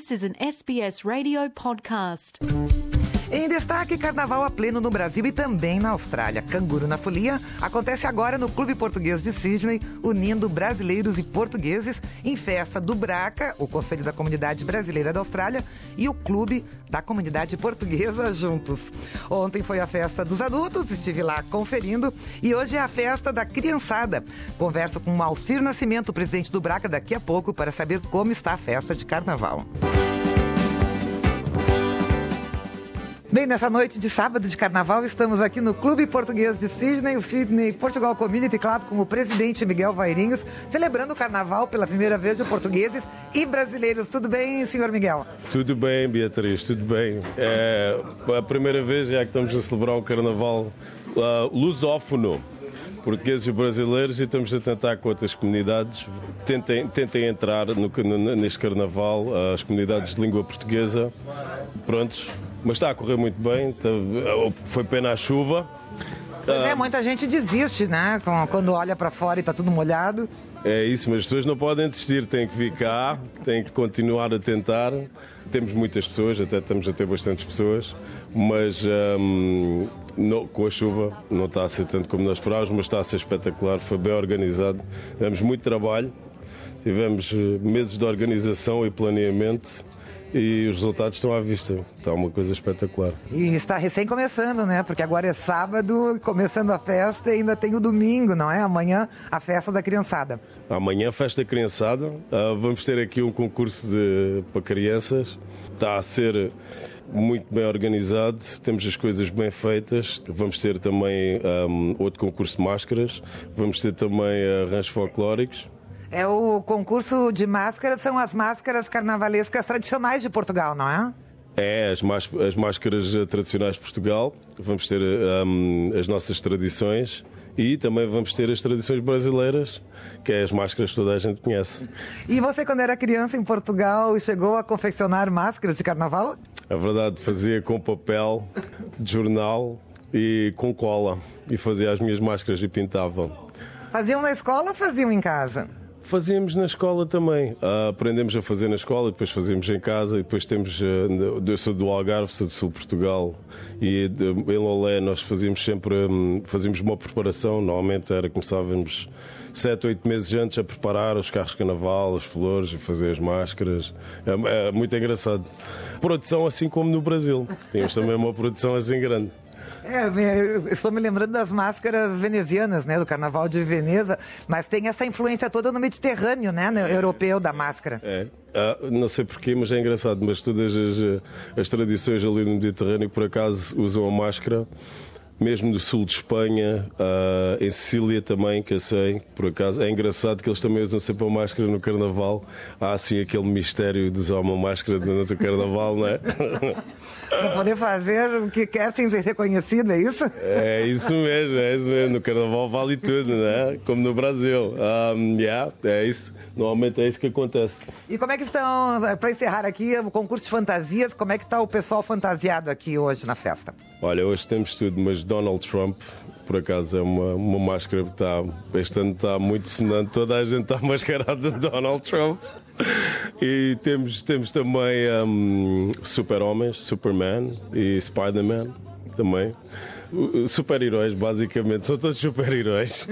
This is an SBS Radio podcast. Em destaque, carnaval a pleno no Brasil e também na Austrália. Canguru na Folia acontece agora no Clube Português de Sydney, unindo brasileiros e portugueses em festa do BRACA, o Conselho da Comunidade Brasileira da Austrália, e o Clube da Comunidade Portuguesa juntos. Ontem foi a festa dos adultos, estive lá conferindo, e hoje é a festa da criançada. Converso com Malcir Nascimento, presidente do BRACA, daqui a pouco para saber como está a festa de carnaval. Bem, nessa noite de sábado de carnaval, estamos aqui no Clube Português de Sydney, o Sydney Portugal Community Club, com o presidente Miguel Vairinhos, celebrando o carnaval pela primeira vez de portugueses e brasileiros. Tudo bem, senhor Miguel? Tudo bem, Beatriz, tudo bem. É a primeira vez já que estamos a celebrar um carnaval lusófono, portugueses e brasileiros, e estamos a tentar com outras comunidades. Tentem entrar neste carnaval, as comunidades de língua portuguesa. Prontos. Mas está a correr muito bem, foi pena a chuva. Pois é, muita gente desiste, né? Quando olha para fora e está tudo molhado. É isso, mas as pessoas não podem desistir, têm que ficar, têm que continuar a tentar. Temos muitas pessoas, até estamos a ter bastantes pessoas, mas com a chuva não está a ser tanto como nós esperávamos, mas está a ser espetacular, foi bem organizado. Tivemos muito trabalho, tivemos meses de organização e planeamento. E os resultados estão à vista. Está uma coisa espetacular. E está recém começando, né? Porque agora é sábado, começando a festa, e ainda tem o domingo, não é? Amanhã, a festa da criançada. Amanhã, a festa da criançada. Vamos ter aqui um concurso para crianças. Está a ser muito bem organizado. Temos as coisas bem feitas. Vamos ter também outro concurso de máscaras. Vamos ter também arranjos folclóricos. É o concurso de máscaras, são as máscaras carnavalescas tradicionais de Portugal, não é? É, as máscaras tradicionais de Portugal. Vamos ter as nossas tradições e também vamos ter as tradições brasileiras, que é as máscaras que toda a gente conhece. E você, quando era criança em Portugal, chegou a confeccionar máscaras de carnaval? É verdade, fazia com papel de jornal e com cola. E fazia as minhas máscaras e pintava. Faziam na escola ou faziam em casa? Fazíamos na escola também. Aprendemos a fazer na escola, depois fazíamos em casa, e depois temos, eu sou do Algarve, sou do Sul de Portugal, e em Lolé nós fazíamos uma preparação, normalmente começávamos 7, 8 meses antes a preparar os carros de carnaval, as flores, e fazer as máscaras. É muito engraçado. Produção assim como no Brasil. Tínhamos também uma produção assim grande. Eu estou me lembrando das máscaras venezianas, né, do Carnaval de Veneza, mas tem essa influência toda no Mediterrâneo, né, no europeu da máscara. Não sei porquê, mas é engraçado, mas todas as tradições ali no Mediterrâneo, por acaso, usam a máscara. Mesmo do sul de Espanha, em Sicília também, que eu sei, por acaso. É engraçado que eles também usam sempre a máscara no Carnaval. Há assim aquele mistério de usar uma máscara durante o Carnaval, não é? Para poder fazer o que quer sem ser reconhecido, é isso? É isso mesmo. No Carnaval vale tudo, não é? Como no Brasil. É isso. Normalmente é isso que acontece. E como é que estão, para encerrar aqui, o concurso de fantasias, como é que está o pessoal fantasiado aqui hoje na festa? Olha, hoje temos tudo, mas Donald Trump, por acaso, é uma máscara que este ano está muito sonante. Toda a gente está mascarada de Donald Trump. E temos também super-homens, Superman e Spider-Man também. Super-heróis, basicamente, são todos super-heróis.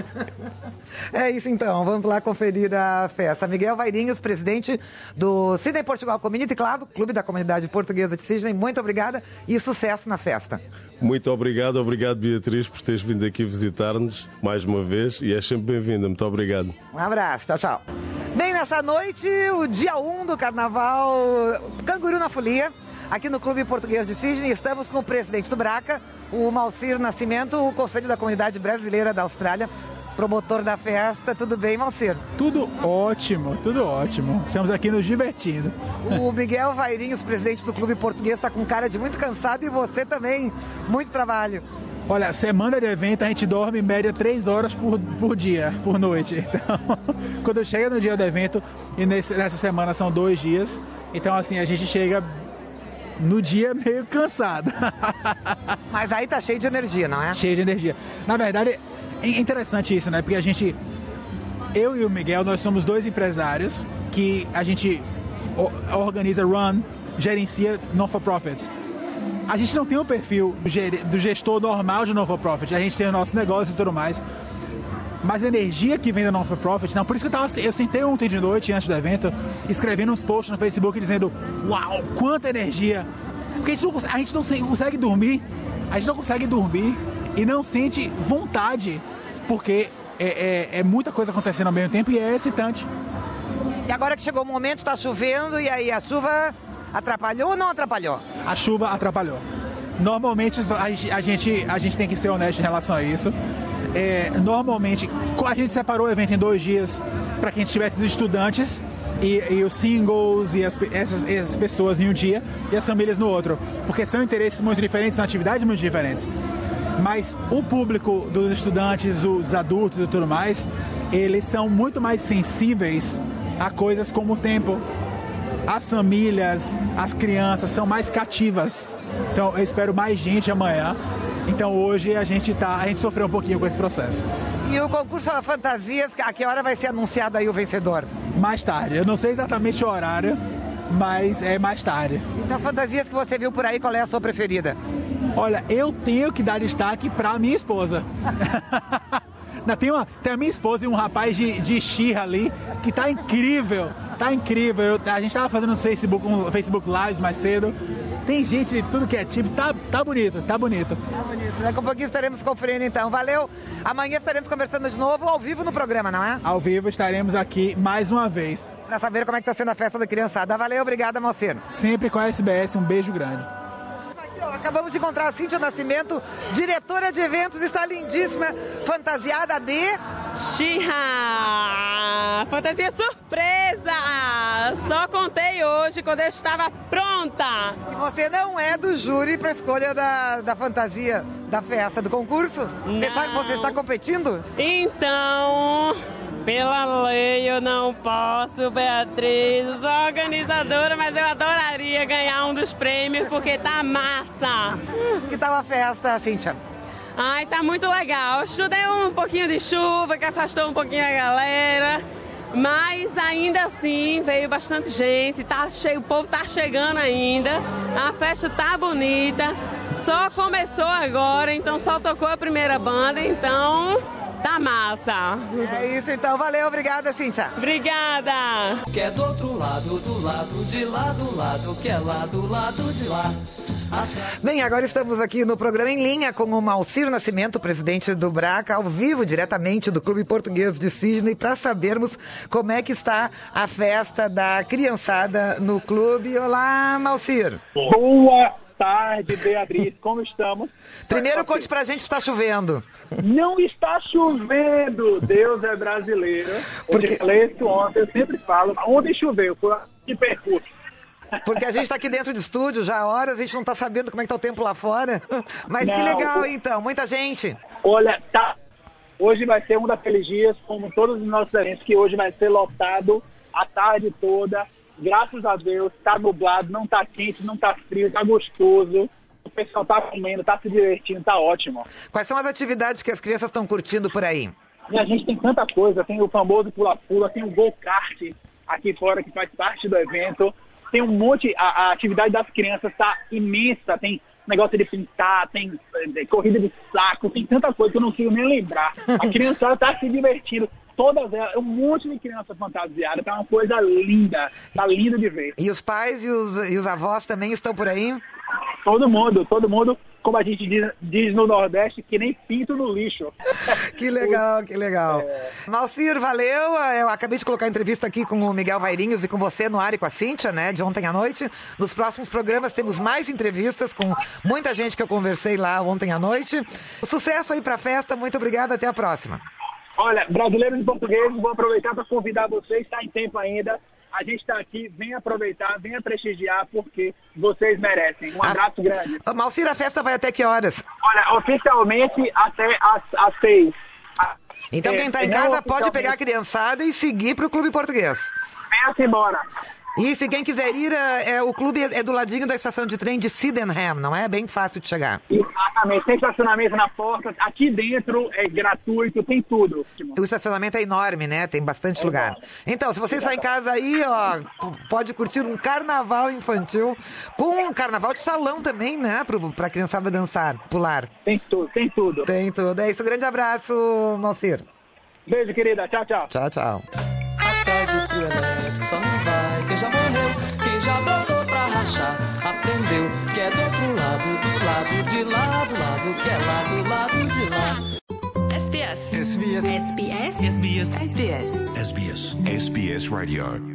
É isso então, vamos lá conferir a festa. Miguel Vairinhos, presidente do Sydney Portugal Community Club, Clube da Comunidade Portuguesa de Sydney, muito obrigada e sucesso na festa. Muito obrigado Beatriz, por teres vindo aqui visitar-nos mais uma vez, e és sempre bem-vinda, muito obrigado. Um abraço, tchau. Bem, nessa noite, o dia 1 do Carnaval Canguru na Folia, aqui no Clube Português de Sydney, estamos com o presidente do BRACA, o Malcir Nascimento, o Conselho da Comunidade Brasileira da Austrália, promotor da festa. Tudo bem, Malcir? Tudo ótimo. Estamos aqui nos divertindo. O Miguel Vairinhos, presidente do Clube Português, está com cara de muito cansado, e você também, muito trabalho. Olha, semana de evento a gente dorme em média 3 horas por dia, por noite. Então, quando chega no dia do evento, e nessa semana são 2 dias, então assim, a gente chega no dia meio cansado. Mas aí tá cheio de energia, não é? Cheio de energia. Na verdade, é interessante isso, né? Porque eu e o Miguel, nós somos 2 empresários que a gente organiza, gerencia non-for-profits. A gente não tem o perfil do gestor normal de non-for-profit, a gente tem o nosso negócio e tudo mais. Mas a energia que vem da non-for-profit, não, por isso que eu sentei ontem de noite, antes do evento, escrevendo uns posts no Facebook dizendo: uau, quanta energia! Porque a gente não consegue dormir, e não sente vontade, porque é muita coisa acontecendo ao mesmo tempo e é excitante. E agora que chegou o momento, está chovendo, e aí a chuva atrapalhou ou não atrapalhou? A chuva atrapalhou. Normalmente a gente tem que ser honesto em relação a isso. Normalmente a gente separou o evento em 2 dias para que a gente tivesse os estudantes e os singles e essas pessoas em um dia e as famílias no outro, porque são interesses muito diferentes, são atividades muito diferentes. Mas o público dos estudantes, os adultos e tudo mais, eles são muito mais sensíveis a coisas como o tempo. As famílias, as crianças são mais cativas. Então eu espero mais gente amanhã. Então hoje a gente sofreu um pouquinho com esse processo. E o concurso Fantasias, a que hora vai ser anunciado aí o vencedor? Mais tarde. Eu não sei exatamente o horário, mas é mais tarde. E das fantasias que você viu por aí, qual é a sua preferida? Olha, eu tenho que dar destaque para minha esposa. Tem a minha esposa e um rapaz de She-Ra ali, que tá incrível. Tá incrível. A gente tava fazendo um Facebook Lives mais cedo. Tem gente de tudo que é tipo. Tá bonito, tá bonito. Tá bonito. Daqui a pouquinho estaremos conferindo então. Valeu. Amanhã estaremos conversando de novo ao vivo no programa, não é? Ao vivo estaremos aqui mais uma vez. Pra saber como é que tá sendo a festa da criançada. Valeu, obrigada, Malcir. Sempre com a SBS, um beijo grande. Acabamos de encontrar a Cíntia Nascimento, diretora de eventos, está lindíssima, fantasiada de... She-Ra! Fantasia surpresa! Só contei hoje quando eu estava pronta. E você não é do júri para escolha da fantasia da festa, do concurso? Você está competindo? Então... Pela lei eu não posso, Beatriz. Eu sou organizadora, mas eu adoraria ganhar um dos prêmios porque tá massa. Que tal a festa, Cíntia? Ai, tá muito legal. Deu um pouquinho de chuva que afastou um pouquinho a galera. Mas ainda assim veio bastante gente, tá cheio, o povo tá chegando ainda. A festa tá bonita. Só começou agora, então só tocou a primeira banda, então... Tá massa. É isso então, valeu, obrigada, Cíntia. Obrigada. Que é do outro lado, do lado de lá, do lado que é lá, do lado de lá. Bem, agora estamos aqui no programa Em Linha com o Malcir Nascimento, presidente do BRACA, ao vivo, diretamente do Clube Português de Sydney, para sabermos como é que está a festa da criançada no clube. Olá, Malcir. Boa tarde, Beatriz, como estamos? Primeiro conte pra gente se está chovendo. Não está chovendo, Deus é brasileiro. Porque eu falei isso ontem, eu sempre falo, ontem choveu, foi de percurso. Porque a gente está aqui dentro de estúdio já há horas, a gente não está sabendo como é que tá o tempo lá fora. Mas que legal, então, muita gente. Olha, hoje vai ser um daqueles dias, como todos os nossos eventos, que hoje vai ser lotado a tarde toda. Graças a Deus, tá nublado, não tá quente, não tá frio, tá gostoso. O pessoal tá comendo, tá se divertindo, tá ótimo. Quais são as atividades que as crianças estão curtindo por aí? E a gente tem tanta coisa, tem o famoso pula-pula, tem o go-kart aqui fora que faz parte do evento. Tem um monte, a atividade das crianças tá imensa, tem negócio de pintar, tem corrida de saco, tem tanta coisa que eu não consigo nem lembrar. A criançada tá se divertindo. Todas elas, um monte de criança fantasiada, tá uma coisa linda, tá lindo de ver. E os pais e os avós também estão por aí? Todo mundo, como a gente diz no Nordeste, que nem pinto no lixo. Que legal, que legal. Malcir, valeu. Eu acabei de colocar a entrevista aqui com o Miguel Vairinhos e com você no ar e com a Cíntia, né, de ontem à noite. Nos próximos programas temos mais entrevistas com muita gente que eu conversei lá ontem à noite. Sucesso aí pra festa, muito obrigada, até a próxima. Olha, brasileiros e portugueses, vou aproveitar para convidar vocês, está em tempo ainda. A gente está aqui, venha aproveitar, venha prestigiar, porque vocês merecem. Um abraço grande. Malcir, a festa vai até que horas? Olha, oficialmente até às 6. Então quem está em casa pode pegar a criançada e seguir para o Clube Português. Venha-se embora. E se quem quiser ir, o clube é do ladinho da estação de trem de Sydenham, não é? Bem fácil de chegar. Exatamente, tem estacionamento na porta, aqui dentro é gratuito, tem tudo. O estacionamento é enorme, né? Tem bastante lugar. Então, se você está em casa aí, ó, pode curtir um carnaval infantil com um carnaval de salão também, né? Pra criançada dançar, pular. Tem tudo, tem tudo. Tem tudo. É isso, um grande abraço, Malcir. Beijo, querida. Tchau, tchau. Tchau, tchau. Atrás do trio elétrico só não vai quem já morreu, quem já botou pra rachar. Aprendeu que é do outro lado de lá, do lado que é lá, do lado de lá. SBS. SBS. SBS. SBS. SBS. SBS. SBS Radio.